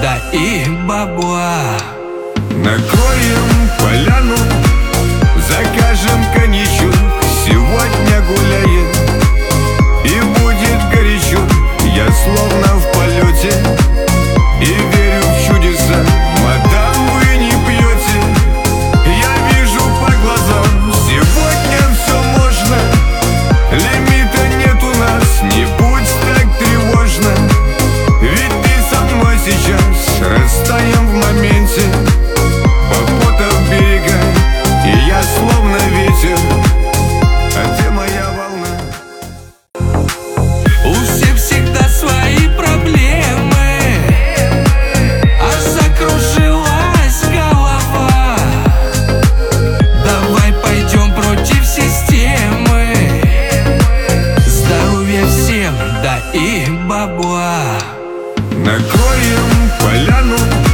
да и бабла. Накроем поляну, закажем коньячок, сегодня гуляем, и будет горячо. Я словно в полете и верю в чудеса. Мадам, вы не пьете, я вижу по глазам. Сегодня все можно, лимита нет у нас. Не будь так тревожно, ведь ты со мной сейчас. Растаем в моменте по потам берега, и я словно ветер, а ты моя волна. У всех всегда свои проблемы, аж закружилась голова. Давай пойдем против системы. Здоровья всем, да и бабла. Накроем поляну,